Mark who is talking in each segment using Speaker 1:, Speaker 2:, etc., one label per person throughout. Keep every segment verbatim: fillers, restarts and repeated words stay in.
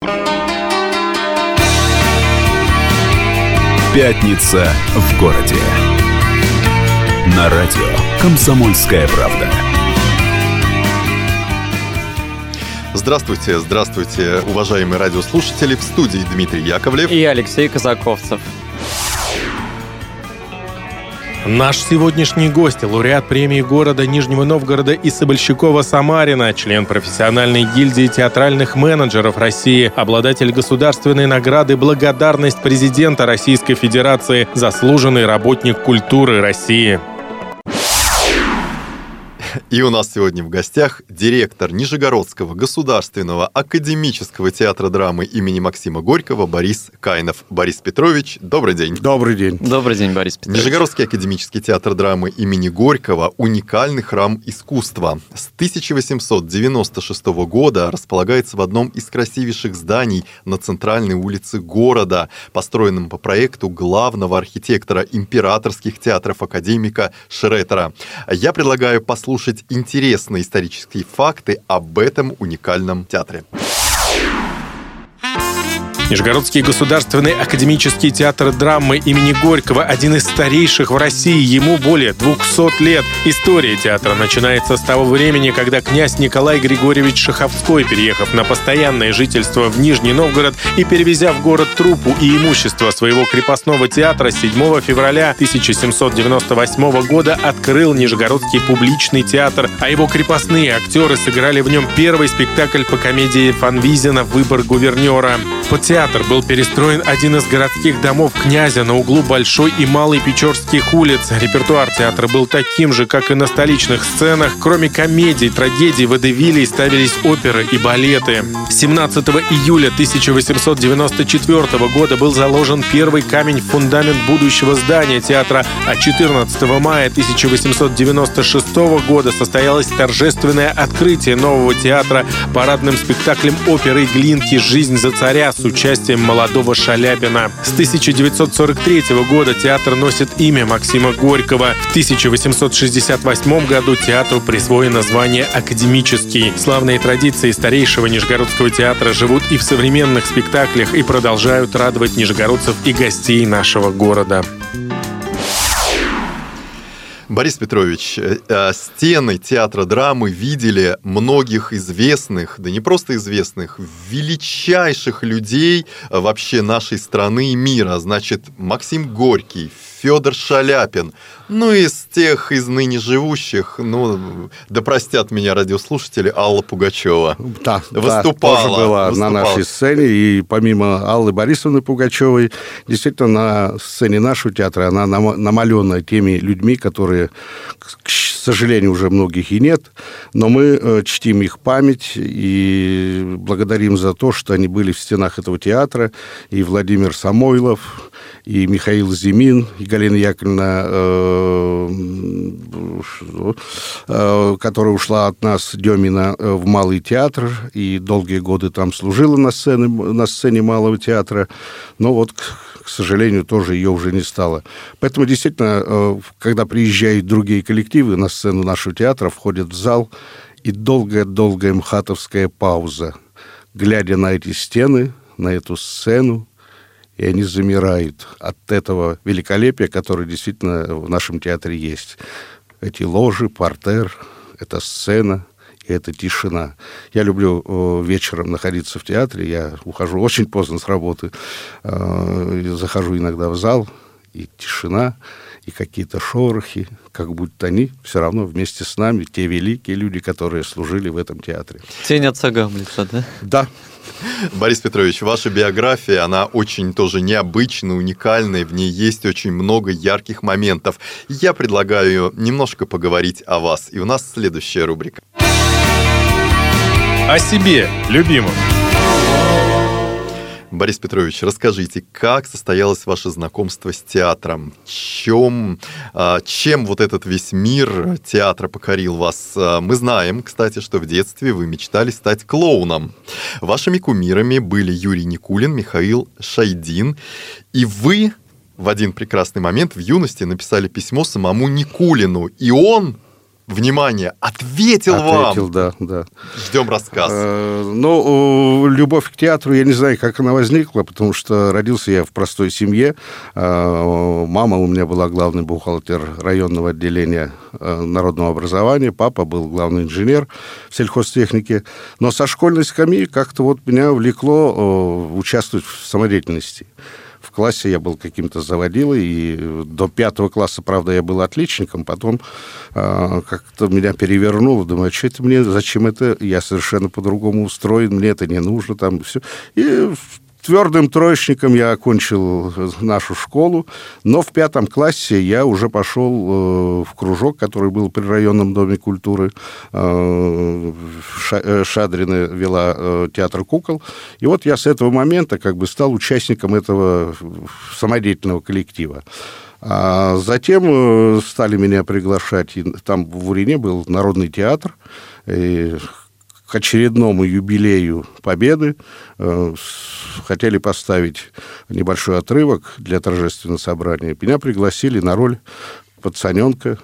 Speaker 1: Пятница в городе. На радио «Комсомольская правда».
Speaker 2: Здравствуйте, здравствуйте, уважаемые радиослушатели. В студии Дмитрий Яковлев
Speaker 3: и Алексей Казаковцев.
Speaker 4: Наш сегодняшний гость — лауреат премии города Нижнего Новгорода и Собольщикова-Самарина, член профессиональной гильдии театральных менеджеров России, обладатель государственной награды «Благодарность президента Российской Федерации», заслуженный работник культуры России.
Speaker 2: И у нас сегодня в гостях директор Нижегородского государственного академического театра драмы имени Максима Горького Борис Кайнов. Борис Петрович, добрый день.
Speaker 5: Добрый день.
Speaker 3: Добрый день, Борис Петрович.
Speaker 2: Нижегородский академический театр драмы имени Горького – уникальный храм искусства. С тысяча восемьсот девяносто шестого года располагается в одном из красивейших зданий на центральной улице города, построенном по проекту главного архитектора императорских театров академика Шреттера. Я предлагаю послушать интересные исторические факты об этом уникальном театре.
Speaker 4: Нижегородский государственный академический театр драмы имени Горького – один из старейших в России, ему более двухсот лет. История театра начинается с того времени, когда князь Николай Григорьевич Шаховской, переехав на постоянное жительство в Нижний Новгород и перевезя в город труппу и имущество своего крепостного театра, седьмого февраля тысяча семьсот девяносто восьмого года открыл Нижегородский публичный театр, а его крепостные актеры сыграли в нем первый спектакль по комедии Фанвизина «Выбор гувернера». Под театр был перестроен один из городских домов князя на углу Большой и Малой Печорских улиц. Репертуар театра был таким же, как и на столичных сценах. Кроме комедий, трагедий, водевилей ставились оперы и балеты. семнадцатого июля тысяча восемьсот девяносто четвёртого года был заложен первый камень в фундамент будущего здания театра, а четырнадцатого мая тысяча восемьсот девяносто шестого года состоялось торжественное открытие нового театра парадным спектаклем оперы Глинки «Жизнь за царя» с участием молодого Шаляпина. С тысяча девятьсот сорок третьего года театр носит имя Максима Горького. В тысяча восемьсот шестьдесят восьмом году театру присвоено звание «Академический». Славные традиции старейшего Нижегородского театра живут и в современных спектаклях и продолжают радовать нижегородцев и гостей нашего города.
Speaker 2: Борис Петрович, стены театра драмы видели многих известных, да не просто известных, величайших людей вообще нашей страны и мира. Значит, Максим Горький, Федор Шаляпин, ну и из тех из ныне живущих, ну, да простят меня радиослушатели, Алла Пугачева.
Speaker 5: Да,
Speaker 2: выступала,
Speaker 5: да, тоже была
Speaker 2: выступала.
Speaker 5: на нашей сцене, и помимо Аллы Борисовны Пугачевой, действительно, на сцене нашего театра она намалена теми людьми, которые, к сожалению, уже многих и нет, но мы чтим их память и благодарим за то, что они были в стенах этого театра, и Владимир Самойлов, и Михаил Зимин, и Галина Яковлевна, э, э, которая ушла от нас, Демина, в Малый театр, и долгие годы там служила на сцене, на сцене Малого театра, но вот, к, к сожалению, тоже ее уже не стало. Поэтому, действительно, э, когда приезжают другие коллективы на сцену нашего театра, входят в зал, и долгая-долгая мхатовская пауза, глядя на эти стены, на эту сцену, и они замирают от этого великолепия, которое действительно в нашем театре есть. Эти ложи, портер, эта сцена и эта тишина. Я люблю э, вечером находиться в театре, я ухожу очень поздно с работы, э, захожу иногда в зал, и тишина, и какие-то шорохи, как будто они все равно вместе с нами, те великие люди, которые служили в этом театре.
Speaker 3: Тень отца Гамлета, да?
Speaker 5: Да.
Speaker 2: Борис Петрович, ваша биография, она очень тоже необычная, уникальная, в ней есть очень много ярких моментов. Я предлагаю немножко поговорить о вас, и у нас следующая рубрика.
Speaker 4: О себе, любимом.
Speaker 2: Борис Петрович, расскажите, как состоялось ваше знакомство с театром? Чем, чем вот этот весь мир театра покорил вас? Мы знаем, кстати, что в детстве вы мечтали стать клоуном. Вашими кумирами были Юрий Никулин, Михаил Шайдин. И вы в один прекрасный момент в юности написали письмо самому Никулину. И он внимание, ответил,
Speaker 5: Ответил,
Speaker 2: вам.
Speaker 5: да, да.
Speaker 2: Ждем рассказ.
Speaker 5: Э, Ну, любовь к театру, я не знаю, как она возникла, потому что родился я в простой семье. Э, Мама у меня была главный бухгалтер районного отделения э, народного образования, папа был главный инженер в сельхозтехнике. Но со школьной скамьи как-то вот меня влекло э, участвовать в самодеятельности. В классе я был каким-то заводилой, и до пятого класса, правда, я был отличником, потом э, как-то меня перевернуло, думаю, что это мне, зачем это, я совершенно по-другому устроен, мне это не нужно, там все. И твердым троечником я окончил нашу школу, но в пятом классе я уже пошел э, в кружок, который был при районном доме культуры. Э, Шадрина вела э, театр кукол. И вот я с этого момента как бы стал участником этого самодеятельного коллектива. А затем э, стали меня приглашать. И там в Урине был народный театр. И к очередному юбилею Победы э, хотели поставить небольшой отрывок для торжественного собрания. Меня пригласили на роль пацаненка.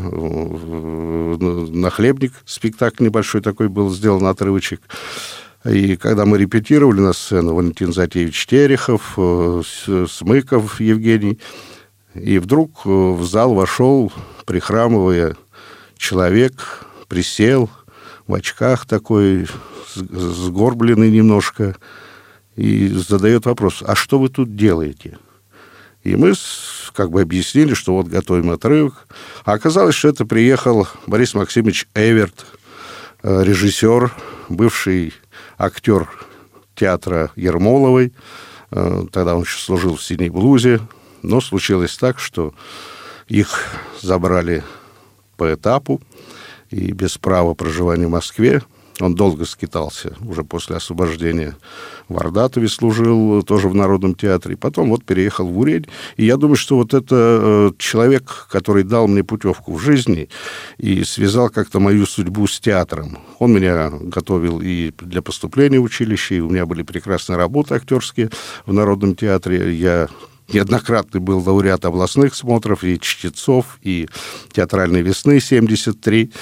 Speaker 5: Э, «Нахлебник». Спектакль небольшой такой был, сделан отрывочек. И когда мы репетировали на сцену, Валентин Затеевич Терехов, э, Смыков Евгений, и вдруг в зал вошел, прихрамывая, человек, присел, в очках такой, сгорбленный немножко, и задает вопрос, а что вы тут делаете? И мы как бы объяснили, что вот готовим отрывок. А оказалось, что это приехал Борис Максимович Эверт, режиссер, бывший актер театра Ермоловой. Тогда он еще служил в «Синей блузе». Но случилось так, что их забрали по этапу, и без права проживания в Москве. Он долго скитался, уже после освобождения в Ордатове служил, тоже в Народном театре. Потом вот переехал в Урень. И я думаю, что вот это человек, который дал мне путевку в жизни и связал как-то мою судьбу с театром. Он меня готовил и для поступления в училище, и у меня были прекрасные работы актерские в Народном театре. Я неоднократно был лауреат областных смотров, и «Чтецов», и «Театральной весны» семьдесят три.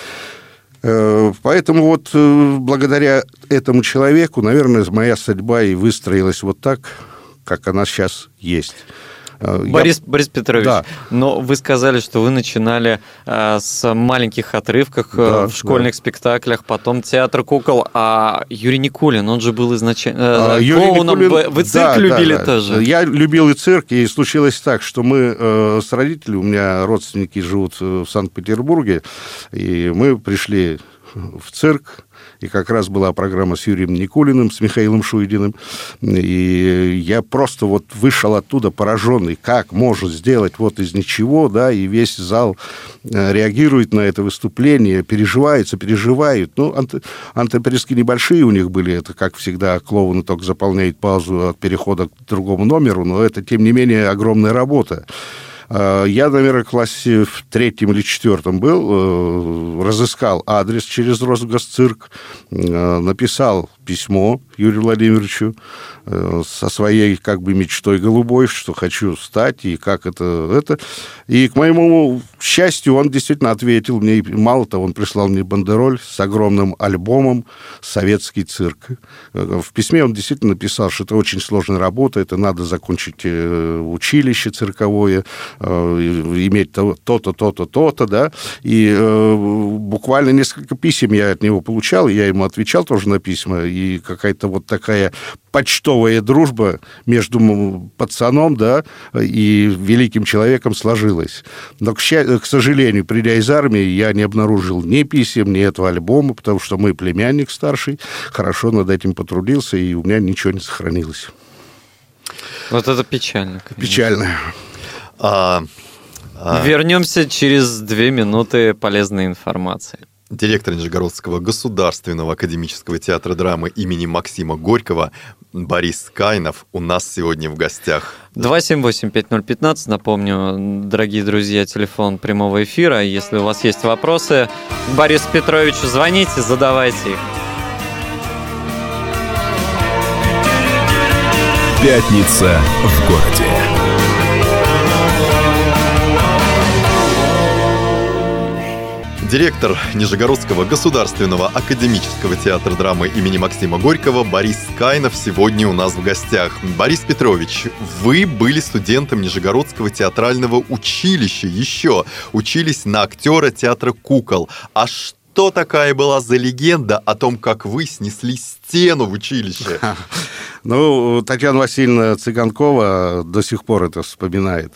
Speaker 5: Поэтому вот благодаря этому человеку, наверное, моя судьба и выстроилась вот так, как она сейчас есть.
Speaker 3: Борис, Я... Борис Петрович, да. Но вы сказали, что вы начинали э, с маленьких отрывков да, в школьных да. спектаклях, потом театр кукол, а Юрий Никулин, он же был изначально...
Speaker 5: А, Клоуном,
Speaker 3: Никулин... Вы цирк да, любили
Speaker 5: да,
Speaker 3: тоже?
Speaker 5: Да. Я любил и цирк, и случилось так, что мы э, с родителями, у меня родственники живут в Санкт-Петербурге, и мы пришли в цирк, и как раз была программа с Юрием Никулиным, с Михаилом Шуйдиным, и я просто вот вышел оттуда пораженный, как можно сделать вот из ничего, да, и весь зал реагирует на это выступление, переживается, переживают. Ну, ант- антроприски небольшие у них были, это, как всегда, клоуны только заполняют паузу от перехода к другому номеру, но это, тем не менее, огромная работа. Я, наверное, в классе в третьем или четвертом был, разыскал адрес через Росгосцирк, написал письмо Юрию Владимировичу со своей как бы мечтой голубой, что хочу стать, и как это, это. И, к моему счастью, он действительно ответил мне, мало того, он прислал мне бандероль с огромным альбомом «Советский цирк». В письме он действительно написал, что это очень сложная работа, это надо закончить училище цирковое, иметь то-то, то-то, то-то, да, и буквально несколько писем я от него получал, я ему отвечал тоже на письма, и какая-то вот такая почтовая дружба между пацаном, да, и великим человеком сложилась. Но, к, к сожалению, придя из армии, я не обнаружил ни писем, ни этого альбома, потому что мой племянник старший хорошо над этим потрудился, и у меня ничего не сохранилось.
Speaker 3: Вот это печально. Конечно.
Speaker 5: Печально.
Speaker 2: А, а...
Speaker 3: Вернемся через две минуты полезной информации.
Speaker 2: Директор Нижегородского государственного академического театра драмы имени Максима Горького Борис Кайнов у нас сегодня в гостях.
Speaker 3: два семь восемь пять ноль один пять, напомню, дорогие друзья, телефон прямого эфира. Если у вас есть вопросы к Борису Петровичу, звоните, задавайте их.
Speaker 1: Пятница в городе.
Speaker 2: Директор Нижегородского государственного академического театра драмы имени Максима Горького Борис Кайнов сегодня у нас в гостях. Борис Петрович, вы были студентом Нижегородского театрального училища еще, учились на актера театра кукол. А что такая была за легенда о том, как вы снесли стену в училище?
Speaker 5: Ну, Татьяна Васильевна Цыганкова до сих пор это вспоминает.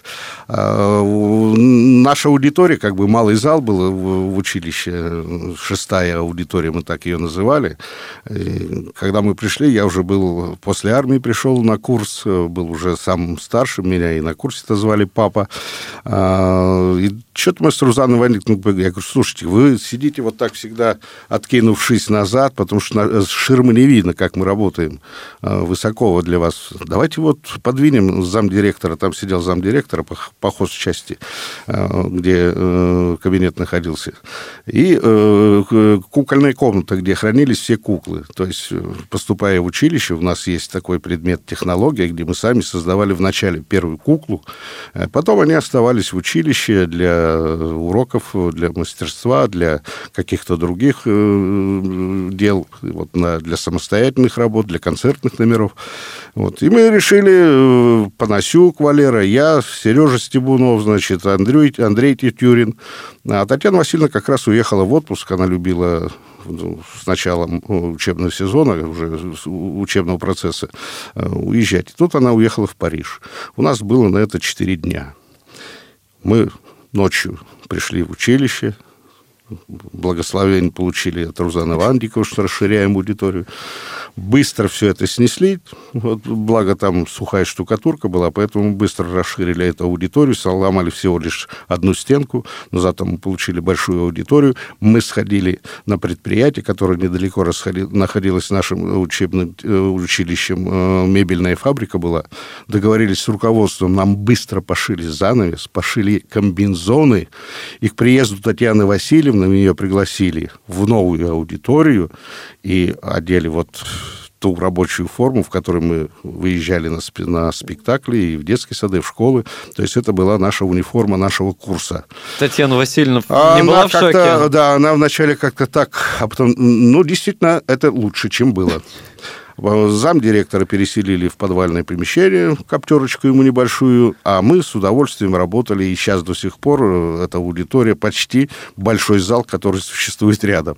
Speaker 5: Наша аудитория, как бы малый зал был в училище, шестая аудитория, мы так ее называли. И когда мы пришли, я уже был, после армии пришел на курс, был уже самым старшим, меня и на курсе-то звали папа. И что-то мы с Рузанной Ивановной, я говорю, слушайте, вы сидите вот так всегда, откинувшись назад, потому что с ширмы не видно, как мы работаем, высоко для вас. Давайте вот подвинем замдиректора, там сидел замдиректора по, по хозчасти, где кабинет находился, и кукольная комната, где хранились все куклы. То есть, поступая в училище, у нас есть такой предмет технология, где мы сами создавали вначале первую куклу, потом они оставались в училище для уроков, для мастерства, для каких-то других дел, вот, для самостоятельных работ, для концертных номеров. Вот. И мы решили, Панасюк Валера, я, Сережа Стебунов, значит, Андрей, Андрей Тетюрин. А Татьяна Васильевна как раз уехала в отпуск, она любила с началом учебного сезона, уже учебного процесса, уезжать. И тут она уехала в Париж. У нас было на это четыре дня. Мы ночью пришли в училище, благословение получили от Рузаны Ивановны, что расширяем аудиторию. Быстро все это снесли. Вот, благо там сухая штукатурка была, поэтому быстро расширили эту аудиторию, сломали всего лишь одну стенку, но зато мы получили большую аудиторию. Мы сходили на предприятие, которое недалеко расходи... находилось нашим учебным училищем, мебельная фабрика была. Договорились с руководством, нам быстро пошили занавес, пошили комбинзоны, и к приезду Татьяны Васильевны ее пригласили в новую аудиторию и одели вот ту рабочую форму, в которой мы выезжали на, спе- на спектакли и в детские сады, и в школы. То есть это была наша униформа нашего курса.
Speaker 3: Татьяна Васильевна не
Speaker 5: она
Speaker 3: была в шоке?
Speaker 5: Да, она вначале как-то так, а потом, ну, действительно, это лучше, чем было. Замдиректора переселили в подвальное помещение, коптерочку ему небольшую, а мы с удовольствием работали, и сейчас до сих пор эта аудитория почти большой зал, который существует рядом.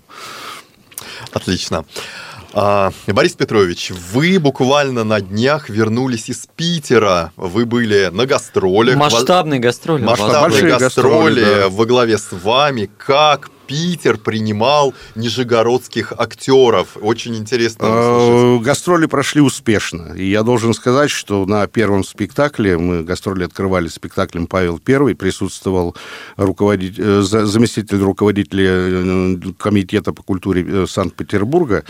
Speaker 2: Отлично. А, Борис Петрович, вы буквально на днях вернулись из Питера. Вы были на гастролях.
Speaker 3: Масштабные гастроли.
Speaker 2: Масштабные гастроли, гастроли да.
Speaker 5: во
Speaker 2: главе с вами. Как Питер принимал нижегородских актеров? Очень интересно услышать.
Speaker 5: Гастроли прошли успешно. И я должен сказать, что на первом спектакле, мы гастроли открывали спектаклем «Павел Первый», присутствовал руководитель, заместитель руководителя комитета по культуре Санкт-Петербурга.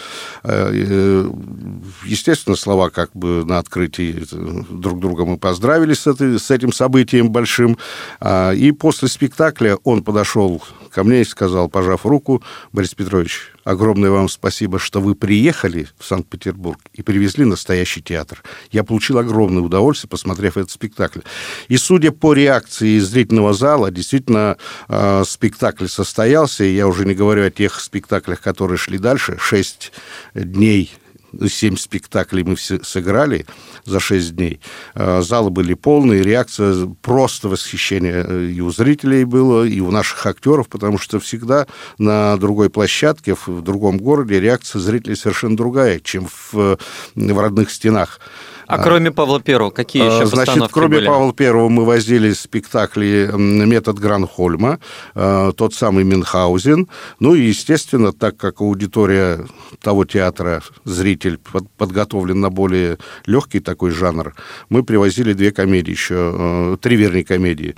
Speaker 5: Естественно, слова как бы на открытии друг друга мы поздравили с, этой, с этим событием большим. И после спектакля он подошел ко мне и сказал, пожав руку: Борис Петрович, огромное вам спасибо, что вы приехали в Санкт-Петербург и привезли настоящий театр. Я получил огромное удовольствие, посмотрев этот спектакль. И судя по реакции зрительного зала, действительно, э, спектакль состоялся. И я уже не говорю о тех спектаклях, которые шли дальше. Шесть дней, семь спектаклей мы все сыграли за шесть дней. Залы были полные, реакция, просто восхищение и у зрителей было, и у наших актеров, потому что всегда на другой площадке, в другом городе реакция зрителей совершенно другая, чем в, в родных стенах.
Speaker 3: А кроме Павла Первого, какие еще
Speaker 5: Значит,
Speaker 3: постановки
Speaker 5: кроме
Speaker 3: были?
Speaker 5: Павла Первого мы возили спектакли «Метод Гранхольма», тот самый «Мюнхгаузен». Ну и, естественно, так как аудитория того театра, зритель подготовлен на более легкий такой жанр, мы привозили две комедии еще, три, вернее, комедии.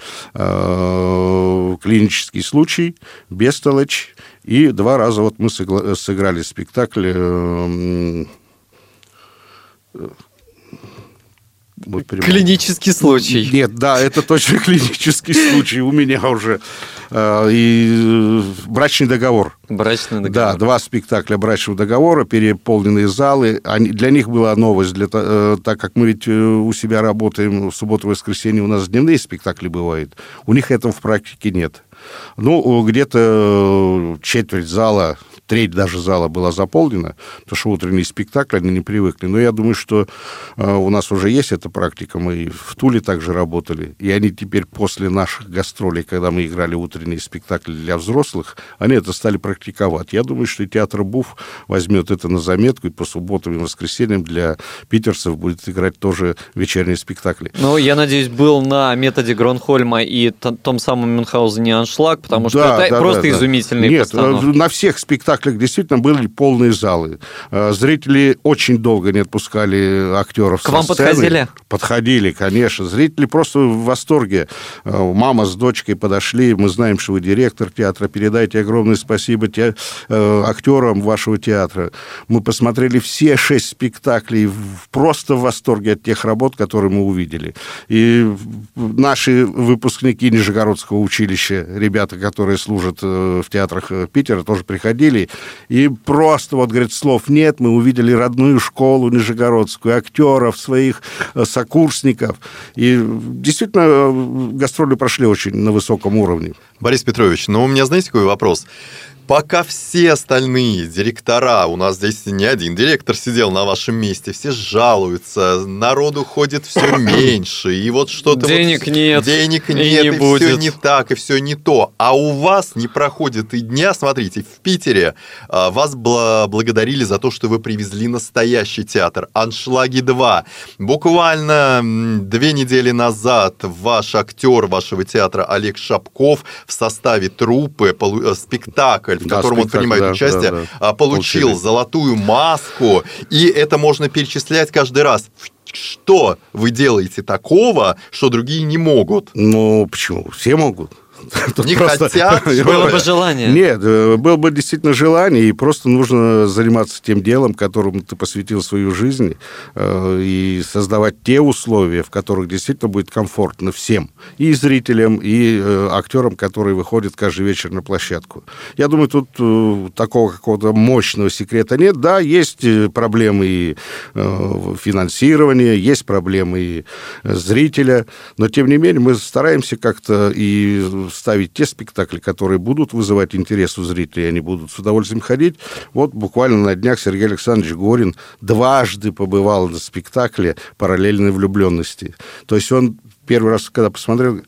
Speaker 5: «Клинический случай», «Бестолочь», и два раза вот мы сыграли спектакль
Speaker 3: Клинический случай.
Speaker 5: Нет, да, это точно клинический случай. У меня уже э, и брачный договор.
Speaker 3: Брачный договор.
Speaker 5: Да, два спектакля брачного договора, переполненные залы. Они, для них была новость, для, э, так как мы ведь у себя работаем в субботу и воскресенье, у нас дневные спектакли бывают. У них этого в практике нет. Ну, где-то четверть зала, треть даже зала была заполнена, потому что утренние спектакли, они не привыкли. Но я думаю, что у нас уже есть эта практика. Мы в Туле также работали. И они теперь после наших гастролей, когда мы играли утренние спектакли для взрослых, они это стали практиковать. Я думаю, что и театр БУФ возьмет это на заметку, и по субботам и воскресеньям для питерцев будет играть тоже вечерние спектакли.
Speaker 3: Ну, я надеюсь, был на методе Гронхольма и том самом Мюнхгаузене аншлаг, потому что да, это да, просто да, изумительные
Speaker 5: Нет,
Speaker 3: постановки.
Speaker 5: На всех спектаклях действительно были полные залы. Зрители очень долго не отпускали актеров со сцены.
Speaker 3: К вам подходили?
Speaker 5: Подходили, конечно. Зрители просто в восторге. Мама с дочкой подошли. Мы знаем, что вы директор театра. Передайте огромное спасибо те, актерам вашего театра. Мы посмотрели все шесть спектаклей просто в восторге от тех работ, которые мы увидели. И наши выпускники Нижегородского училища, ребята, которые служат в театрах Питера, тоже приходили. И просто, вот, говорит, слов нет, мы увидели родную школу нижегородскую, актеров, своих сокурсников. И действительно, гастроли прошли очень на высоком уровне.
Speaker 2: Борис Петрович, ну у меня, знаете, какой вопрос? Пока все остальные директора, у нас здесь не один директор сидел на вашем месте, все жалуются, народу ходит все меньше, и вот что-то...
Speaker 3: Денег
Speaker 2: вот,
Speaker 3: нет,
Speaker 2: денег
Speaker 3: и
Speaker 2: нет,
Speaker 3: не
Speaker 2: и
Speaker 3: будет.
Speaker 2: все не так, и все не то. А у вас не проходит и дня, смотрите, в Питере вас благодарили за то, что вы привезли настоящий театр, «Аншлаги два». Буквально две недели назад ваш актер вашего театра Олег Шапков в составе труппы, спектакль, в котором да, он принимает да, участие, да, да. получил Получили. золотую маску, и это можно перечислять каждый раз. Что вы делаете такого, что другие не могут?
Speaker 5: Ну, почему? Все могут.
Speaker 2: Тут не просто... хотят?
Speaker 3: Было бы желание.
Speaker 5: Нет, было бы действительно желание, и просто нужно заниматься тем делом, которому ты посвятил свою жизнь, и создавать те условия, в которых действительно будет комфортно всем, и зрителям, и актерам, которые выходят каждый вечер на площадку. Я думаю, тут такого какого-то мощного секрета нет. Да, есть проблемы и финансирования, есть проблемы и зрителя, но, тем не менее, мы стараемся как-то и ставить те спектакли, которые будут вызывать интерес у зрителей, они будут с удовольствием ходить. Вот буквально на днях Сергей Александрович Горин дважды побывал на спектакле «Параллельной влюбленности». То есть он первый раз, когда посмотрел,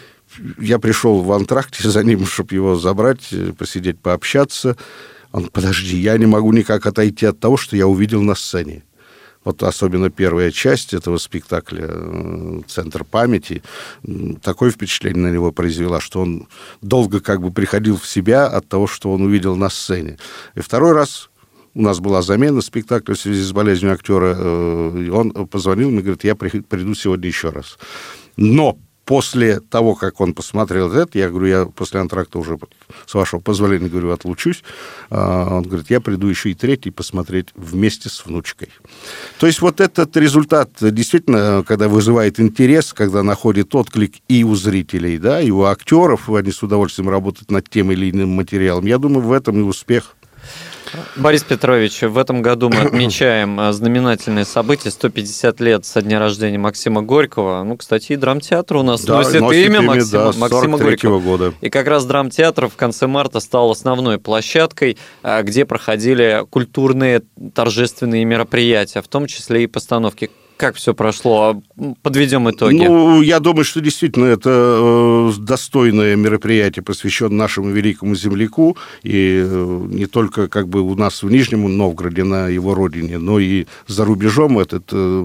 Speaker 5: я пришел в антракте за ним, чтобы его забрать, посидеть, пообщаться. Он: подожди, я не могу никак отойти от того, что я увидел на сцене. Вот особенно первая часть этого спектакля «Центр памяти», такое впечатление на него произвела, что он долго как бы приходил в себя от того, что он увидел на сцене. И второй раз у нас была замена спектакля в связи с болезнью актера, и он позвонил мне и говорит: я приду сегодня еще раз. Но после того, как он посмотрел это, я говорю, я после антракта уже, с вашего позволения, говорю, отлучусь. Он говорит: я приду еще и третий посмотреть вместе с внучкой. То есть вот этот результат действительно, когда вызывает интерес, когда находит отклик и у зрителей, да, и у актеров, они с удовольствием работают над тем или иным материалом. Я думаю, в этом и успех.
Speaker 3: Борис Петрович, в этом году мы отмечаем знаменательное событие, сто пятьдесят лет со дня рождения Максима Горького. Ну, кстати, и драмтеатр у нас да, носит, носит имя, имя Максима, да, Максима Горького. Года. И как раз драмтеатр в конце марта стал основной площадкой, где проходили культурные торжественные мероприятия, в том числе и постановки. Как все прошло? Подведем итоги.
Speaker 5: Ну, я думаю, что действительно это достойное мероприятие, посвященное нашему великому земляку, и не только как бы у нас в Нижнем Новгороде, на его родине, но и за рубежом эта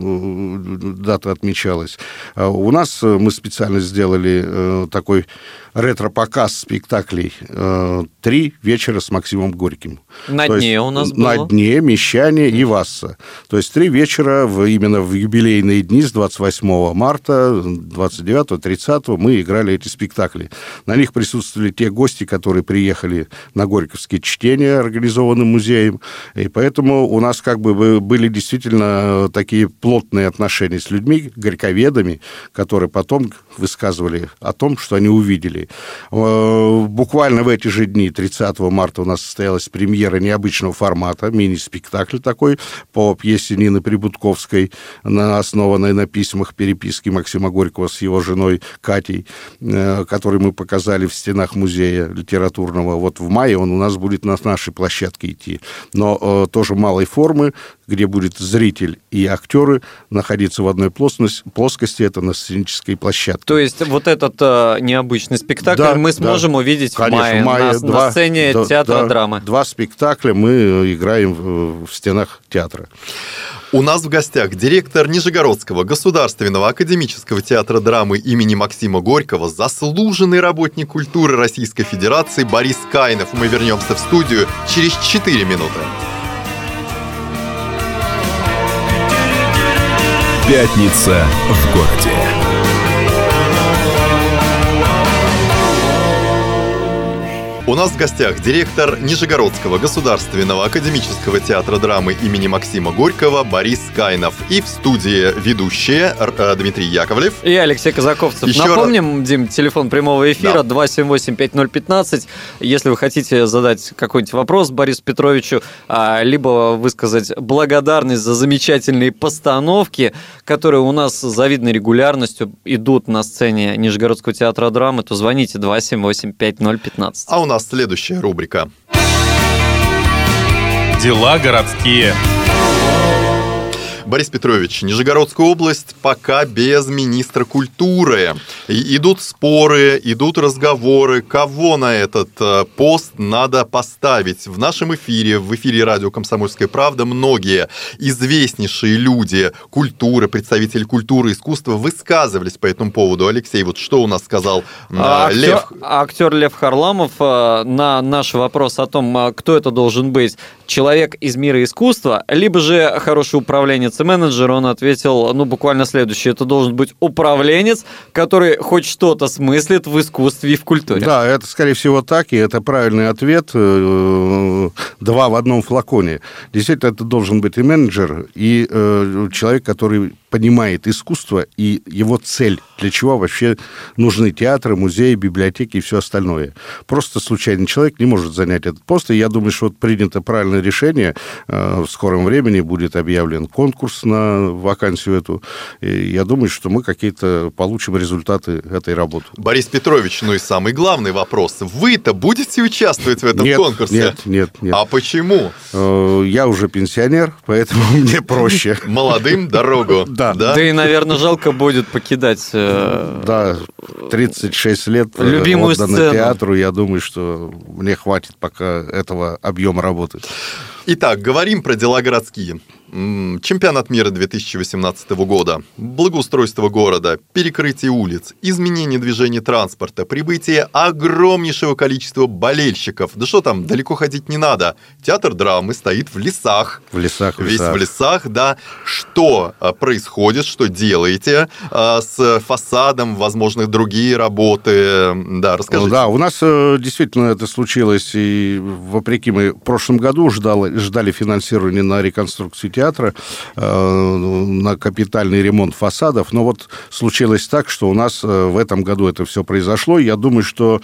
Speaker 5: дата отмечалась. У нас мы специально сделали такой ретро-показ спектаклей «Три вечера с Максимом Горьким».
Speaker 3: На То дне
Speaker 5: есть,
Speaker 3: у нас было?
Speaker 5: На дне, Мещане и Васса. То есть три вечера в, именно в юбилейные дни с двадцать восьмого марта, двадцать девятого, тридцатого мы играли эти спектакли. На них присутствовали те гости, которые приехали на Горьковские чтения, организованные музеем, и поэтому у нас как бы были действительно такие плотные отношения с людьми, горьковедами, которые потом высказывали о том, что они увидели. Буквально в эти же дни, тридцатого марта, у нас состоялась премьера необычного формата, мини-спектакль такой по пьесе Нины Прибутковской основанной на письмах, переписке Максима Горького с его женой Катей, который мы показали в стенах музея литературного. Вот в мае он у нас будет на нашей площадке идти. Но тоже малой формы, где будет зритель и актеры находиться в одной плоскости, это на сценической площадке.
Speaker 3: То есть вот этот э, необычный спектакль да, мы сможем да. увидеть Конечно, в мае, в мае на, два, на сцене да, театра да, драмы.
Speaker 5: Два спектакля мы играем в, в стенах театра.
Speaker 2: У нас в гостях директор Нижегородского государственного академического театра драмы имени Максима Горького, заслуженный работник культуры Российской Федерации Борис Кайнов. Мы вернемся в студию через четыре минуты.
Speaker 1: Пятница в городе.
Speaker 2: У нас в гостях директор Нижегородского государственного академического театра драмы имени Максима Горького Борис Кайнов. И в студии ведущие Дмитрий Яковлев
Speaker 3: и Алексей Казаковцев. Еще Напомним, раз... Дим, телефон прямого эфира да. два семь восемь пять ноль пятнадцать. Если вы хотите задать какой-нибудь вопрос Борису Петровичу, либо высказать благодарность за замечательные постановки, которые у нас с завидной регулярностью идут на сцене Нижегородского театра драмы, то звоните два семь восемь пять ноль пятнадцать.
Speaker 2: А у нас следующая рубрика.
Speaker 4: Дела городские.
Speaker 2: Борис Петрович, Нижегородская область пока без министра культуры. И идут споры, идут разговоры, кого на этот пост надо поставить. В нашем эфире, в эфире радио «Комсомольская правда» многие известнейшие люди культуры, представители культуры, искусства высказывались по этому поводу. Алексей, вот что у нас сказал
Speaker 3: а,
Speaker 2: Лев?
Speaker 3: Актер, актер Лев Харламов на наш вопрос о том, кто это должен быть, человек из мира искусства, либо же хороший управленец и менеджер, он ответил, ну, буквально следующее. Это должен быть управленец, который хоть что-то смыслит в искусстве и в культуре.
Speaker 5: Да, это, скорее всего, так, и это правильный ответ. Два в одном флаконе. Действительно, это должен быть и менеджер, и человек, который понимает искусство и его цель, для чего вообще нужны театры, музеи, библиотеки и все остальное. Просто случайный человек не может занять этот пост, и я думаю, что вот принято правильное решение, в скором времени будет объявлен конкурс на вакансию эту, и я думаю, что мы какие-то получим результаты этой работы.
Speaker 2: Борис Петрович, ну и самый главный вопрос. Вы-то будете участвовать в этом
Speaker 5: нет,
Speaker 2: конкурсе?
Speaker 5: Нет, нет, нет.
Speaker 2: А почему?
Speaker 5: Я уже пенсионер, поэтому мне проще.
Speaker 2: Молодым дорогу.
Speaker 5: Да.
Speaker 3: Да? Да и, наверное, жалко будет покидать... Э...
Speaker 5: Да, тридцать шесть лет
Speaker 3: любимую
Speaker 5: отдано
Speaker 3: сцену.
Speaker 5: Театру. Я думаю, что мне хватит пока этого объема работы.
Speaker 2: Итак, говорим про дела городские. Чемпионат мира две тысячи восемнадцатого года, благоустройство города, перекрытие улиц, изменение движения транспорта, прибытие огромнейшего количества болельщиков. Да что там, далеко ходить не надо. Театр драмы стоит в лесах.
Speaker 5: В лесах, в
Speaker 2: Весь
Speaker 5: лесах.
Speaker 2: в лесах, да. Что происходит, что делаете с фасадом, возможно, другие работы? Да, расскажите.
Speaker 5: Ну, да, у нас действительно это случилось, и вопреки мы в прошлом году ждали, ждали финансирования на реконструкцию театра, театра, на капитальный ремонт фасадов. Но вот случилось так, что у нас в этом году это все произошло. Я думаю, что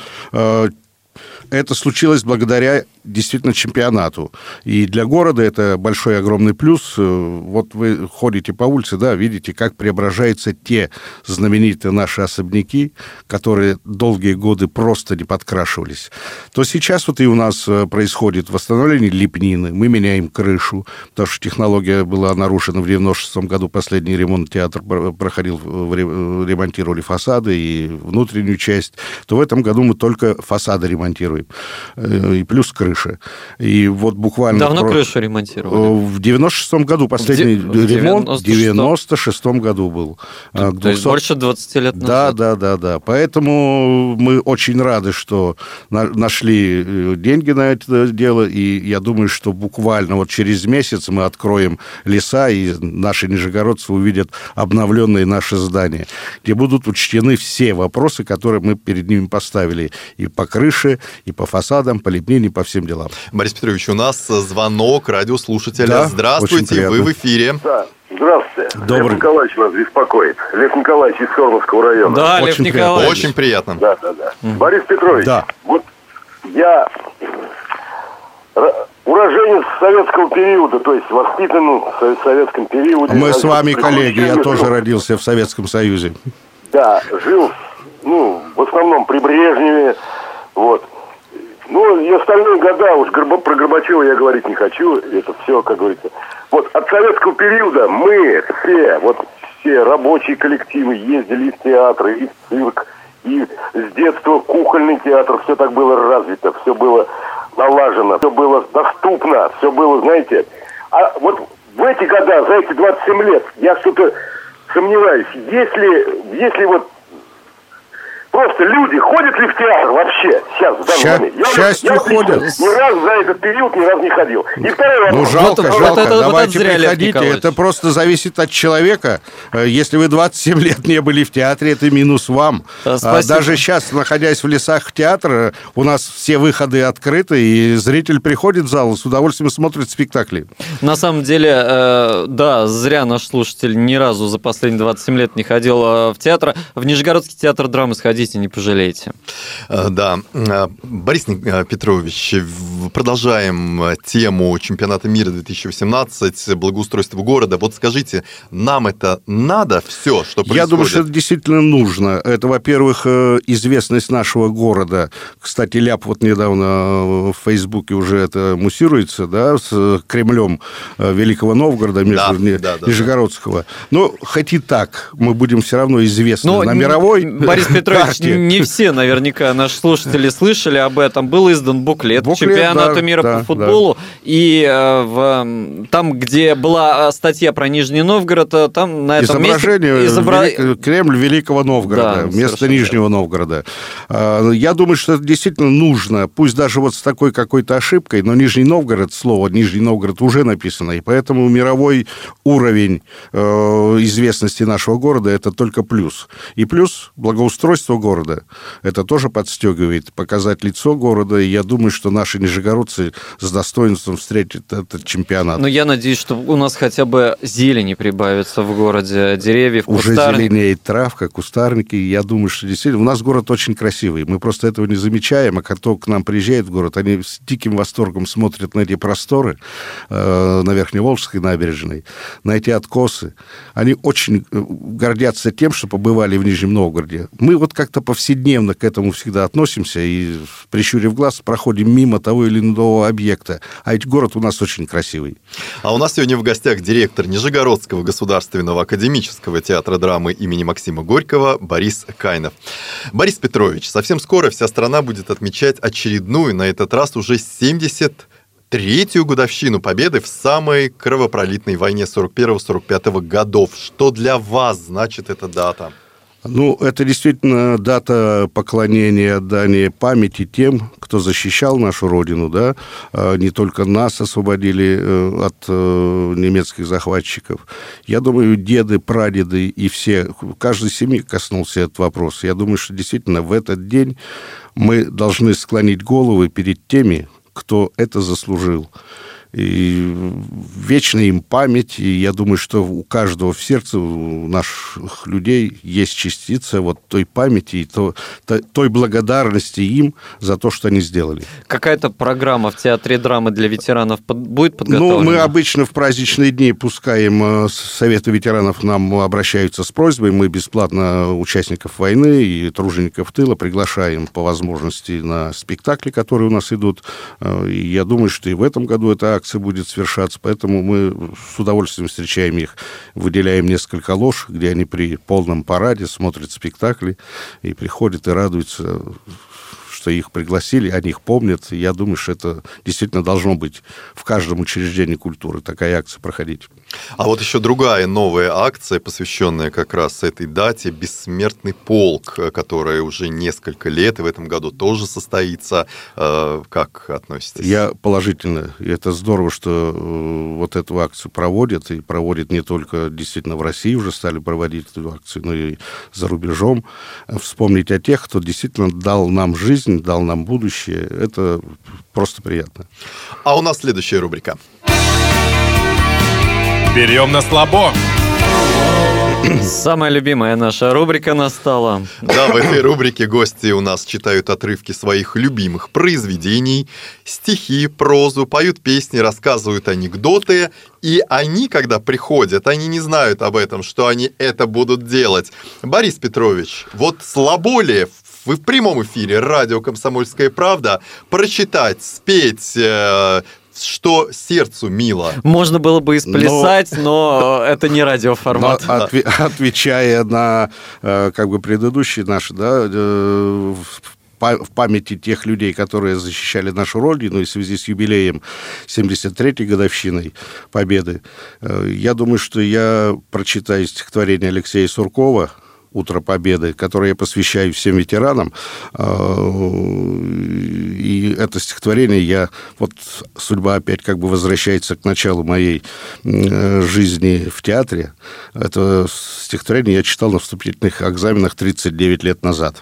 Speaker 5: это случилось благодаря действительно чемпионату. И для города это большой огромный плюс. Вот вы ходите по улице, да, видите, как преображаются те знаменитые наши особняки, которые долгие годы просто не подкрашивались. То сейчас вот и у нас происходит восстановление лепнины, мы меняем крышу, потому что технология была нарушена в девяносто шестом году, последний ремонт театра проходил, ремонтировали фасады и внутреннюю часть, то в этом году мы только фасады ремонтируем. И плюс крыша. И вот буквально...
Speaker 3: Давно
Speaker 5: про...
Speaker 3: крышу ремонтировали?
Speaker 5: В девяносто шестом году последний в ремонт, в девяносто шестом году был.
Speaker 3: То двухсот... есть больше двадцати лет
Speaker 5: Да,
Speaker 3: назад?
Speaker 5: да, да, да. Поэтому мы очень рады, что нашли деньги на это дело, и я думаю, что буквально вот через месяц мы откроем леса, и наши нижегородцы увидят обновленные наши здания, где будут учтены все вопросы, которые мы перед ними поставили. И по крыше, и по фасадам, по лепнине, по всем делам.
Speaker 2: Борис Петрович, у нас звонок радиослушателя.
Speaker 5: Да,
Speaker 2: здравствуйте, вы в эфире.
Speaker 6: Да, здравствуйте.
Speaker 5: Добрый.
Speaker 6: Лев Николаевич вас беспокоит. Лев Николаевич из Сормовского района.
Speaker 3: Да,
Speaker 5: Очень
Speaker 3: Лев Николаевич.
Speaker 2: Очень приятно.
Speaker 6: Да, да, да. Mm. Борис Петрович,
Speaker 5: да.
Speaker 6: вот я уроженец советского периода, то есть воспитан в советском периоде.
Speaker 5: Мы с вами коллеги, я тоже родился в Советском Союзе.
Speaker 6: Да, жил, ну, в основном при Брежневе, вот. Ну, и остальные года, уж про Горбачева я говорить не хочу, это все, как говорится. Вот от советского периода мы все, вот все рабочие коллективы ездили в театры, и в цирк, и с детства кукольный театр, все так было развито, все было налажено, все было доступно, все было, знаете. А вот в эти года, за эти двадцать семь лет, я что-то сомневаюсь, если, если вот просто люди ходят ли в театр вообще сейчас, в данный
Speaker 5: Ща-
Speaker 6: момент? Я,
Speaker 5: к счастью,
Speaker 6: я
Speaker 5: ходят.
Speaker 6: Ни разу за этот период ни разу не ходил. И второй вопрос.
Speaker 5: Ну, жалко,
Speaker 3: Вот-
Speaker 5: жалко.
Speaker 3: вот это- вот
Speaker 5: Давайте
Speaker 3: это зря, Лев
Speaker 5: приходите.
Speaker 3: Николаевич.
Speaker 5: Это просто зависит от человека. Э, Если вы двадцать семь лет не были в театре, это минус вам.
Speaker 3: Да,
Speaker 5: А
Speaker 3: спасибо.
Speaker 5: Даже сейчас, находясь в лесах театра, у нас все выходы открыты, и зритель приходит в зал и с удовольствием смотрит спектакли.
Speaker 3: На самом деле, э, да, зря наш слушатель ни разу за последние двадцать семь лет не ходил э, в театр. В Нижегородский театр драмы сходите, не пожалеете.
Speaker 2: Э, Да, Э, Борис Ник- э, Петрович, в- продолжаем э, тему чемпионата мира две тысячи восемнадцать, благоустройство города. Вот скажите, нам это надо все, что происходит?
Speaker 5: Я думаю, что это действительно нужно. Это, во-первых, э, известность нашего города. Кстати, Ляп вот недавно в Фейсбуке уже это муссируется, да, с Кремлем э, Великого Новгорода, между
Speaker 2: Да,
Speaker 5: Ни-
Speaker 2: да, да,
Speaker 5: Нижегородского. Но хоть и так, мы будем все равно известны
Speaker 3: Но
Speaker 5: на
Speaker 3: н-
Speaker 5: мировой
Speaker 3: Борис Петрович,
Speaker 5: карте.
Speaker 3: не все наверняка наши слушатели слышали об этом. Был издан буклет, к
Speaker 5: Буклет,
Speaker 3: чемпионату
Speaker 5: да,
Speaker 3: мира
Speaker 5: да,
Speaker 3: по футболу. И э, в, м, там, где была э, статья про Нижний Новгород, э, там на этом
Speaker 5: Изображение
Speaker 3: месте... изобра-
Speaker 5: Вели- Кремль Великого Новгорода,
Speaker 3: Да,
Speaker 5: вместо
Speaker 3: совершенно
Speaker 5: Нижнего Новгорода. А, Я думаю, что это действительно нужно, пусть даже вот с такой какой-то ошибкой, но Нижний Новгород, слово Нижний Новгород уже написано, и поэтому мировой уровень э, известности нашего города – это только плюс. И плюс благоустройство города – это тоже подстегивает, показать лицо города, и я думаю, что наши нижегородцы с достоинством встретят этот чемпионат.
Speaker 3: Но я надеюсь, что у нас хотя бы зелени прибавится в городе, деревьев,
Speaker 5: Уже
Speaker 3: кустарников.
Speaker 5: зеленеет травка, кустарники. Я думаю, что действительно... У нас город очень красивый. Мы просто этого не замечаем. А кто к нам приезжает в город, они с диким восторгом смотрят на эти просторы э, на Верхневолжской набережной, на эти откосы. Они очень э, гордятся тем, что побывали в Нижнем Новгороде. Мы вот как-то повседневно к этому всегда относимся и, прищурив глаз, проходим мимо того или иного объекта. А ведь город у нас очень красивый.
Speaker 2: А у нас сегодня в гостях директор Нижегородского государственного академического театра драмы имени Максима Горького Борис Кайнов. Борис Петрович, совсем скоро вся страна будет отмечать очередную, на этот раз уже семьдесят третью годовщину победы в самой кровопролитной войне сорок первого сорок пятого годов. Что для вас значит эта дата?
Speaker 5: Ну, это действительно дата поклонения, отдания памяти тем, кто защищал нашу Родину, да, не только нас освободили от немецких захватчиков. Я думаю, деды, прадеды и все, каждой семьи коснулся этот вопрос. Я думаю, что действительно в этот день мы должны склонить головы перед теми, кто это заслужил. И вечная им память, и я думаю, что у каждого в сердце, у наших людей есть частица вот той памяти и то, то, той благодарности им за то, что они сделали.
Speaker 3: Какая-то программа в театре драмы для ветеранов под... будет подготовлена?
Speaker 5: Ну, мы обычно в праздничные дни пускаем, Советы ветеранов нам обращаются с просьбой, мы бесплатно участников войны и тружеников тыла приглашаем по возможности на спектакли, которые у нас идут. И я думаю, что и в этом году эта акция будет совершаться, поэтому мы с удовольствием встречаем их, выделяем несколько лож, где они при полном параде смотрят спектакли и приходят и радуются, что их пригласили, о них помнят. Я думаю, что это действительно должно быть в каждом учреждении культуры, такая акция проходить.
Speaker 2: А вот еще другая новая акция, посвященная как раз этой дате, «Бессмертный полк», которая уже несколько лет и в этом году тоже состоится. Как относитесь?
Speaker 5: Я положительно. И это здорово, что вот эту акцию проводят, и проводят не только действительно в России уже стали проводить эту акцию, но и за рубежом. Вспомнить о тех, кто действительно дал нам жизнь, дал нам будущее. Это просто приятно.
Speaker 2: А у нас следующая рубрика.
Speaker 4: Берем на слабо.
Speaker 3: Самая любимая наша рубрика настала.
Speaker 2: Да, в этой рубрике гости у нас читают отрывки своих любимых произведений, стихи, прозу, поют песни, рассказывают анекдоты. И они, когда приходят, они не знают об этом, что они это будут делать. Борис Петрович, вот слабо ли вы в прямом эфире радио «Комсомольская правда» прочитать, спеть, э, что сердцу мило?
Speaker 3: Можно было бы и сплясать, но, но это не радиоформат.
Speaker 5: Отве- отвечая на как бы предыдущие наши, да, в памяти тех людей, которые защищали нашу Родину, и в связи с юбилеем семьдесят третьей годовщиной Победы, я думаю, что я прочитаю стихотворение Алексея Суркова «Утро Победы», которое я посвящаю всем ветеранам. И это стихотворение я... Вот судьба опять как бы возвращается к началу моей жизни в театре. Это стихотворение я читал на вступительных экзаменах тридцать девять лет назад.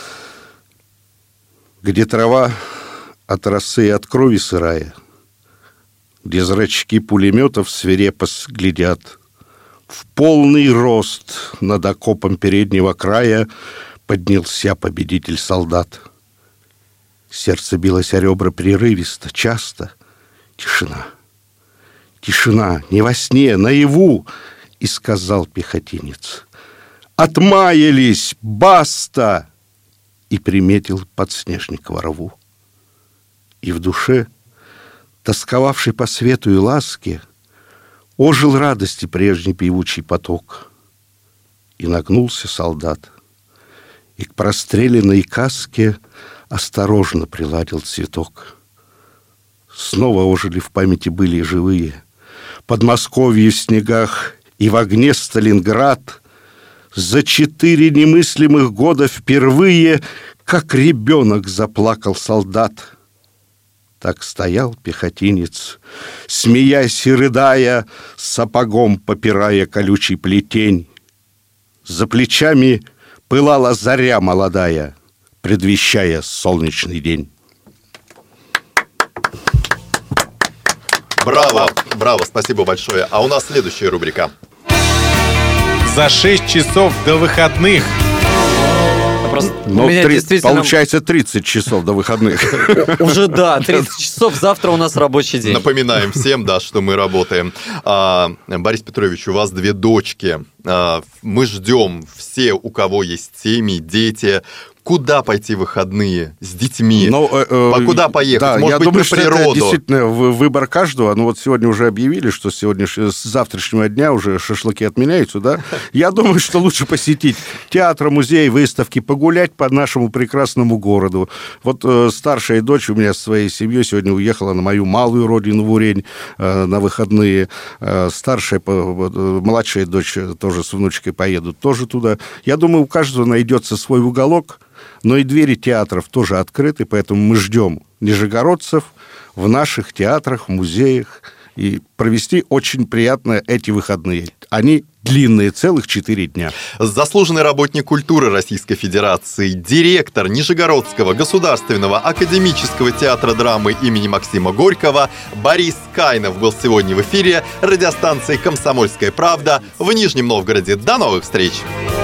Speaker 5: Где трава от росы и от крови сырая, где зрачки пулеметов свирепо глядят, в полный рост над окопом переднего края поднялся победитель-солдат. Сердце билось о ребра прерывисто, часто. Тишина, тишина, не во сне, наяву, и сказал пехотинец: «Отмаялись, баста!» И приметил подснежник рву. И в душе, тосковавший по свету и ласке, ожил радости прежний певучий поток. И нагнулся солдат, и к простреленной каске осторожно приладил цветок. Снова ожили в памяти были живые Подмосковье в снегах и в огне Сталинград. За четыре немыслимых года впервые, как ребенок, заплакал солдат. Так стоял пехотинец, смеясь и рыдая, сапогом попирая колючий плетень. За плечами пылала заря молодая, предвещая солнечный день.
Speaker 2: Браво, браво, спасибо большое. А у нас следующая рубрика.
Speaker 4: За шесть часов до выходных.
Speaker 3: Просто
Speaker 5: Но три,
Speaker 3: действительно...
Speaker 5: получается тридцать часов до выходных.
Speaker 3: Уже да, тридцать часов, завтра у нас рабочий день.
Speaker 2: Напоминаем всем, да, что мы работаем. А, Борис Петрович, у вас две дочки. А, мы ждем все, у кого есть семьи, дети. Куда пойти в выходные с детьми?
Speaker 5: Но, э, э,
Speaker 2: Куда поехать?
Speaker 5: Да,
Speaker 2: Может
Speaker 5: я
Speaker 2: быть,
Speaker 5: думаю,
Speaker 2: на
Speaker 5: что
Speaker 2: природу?
Speaker 5: это действительно выбор каждого. Ну вот сегодня уже объявили, что сегодня, с завтрашнего дня уже шашлыки отменяются, да? Я думаю, что лучше посетить театр, музей, выставки, погулять по нашему прекрасному городу. Вот э, старшая дочь у меня со своей семьей сегодня уехала на мою малую родину в Урень э, на выходные. Э, старшая, э, младшая дочь тоже с внучкой поедут тоже туда. Я думаю, у каждого найдется свой уголок. Но и двери театров тоже открыты, поэтому мы ждем нижегородцев в наших театрах, музеях, и провести очень приятно эти выходные. Они длинные, целых четыре дня.
Speaker 2: Заслуженный работник культуры Российской Федерации, директор Нижегородского государственного академического театра драмы имени Максима Горького Борис Кайнов был сегодня в эфире радиостанции «Комсомольская правда» в Нижнем Новгороде. До новых встреч!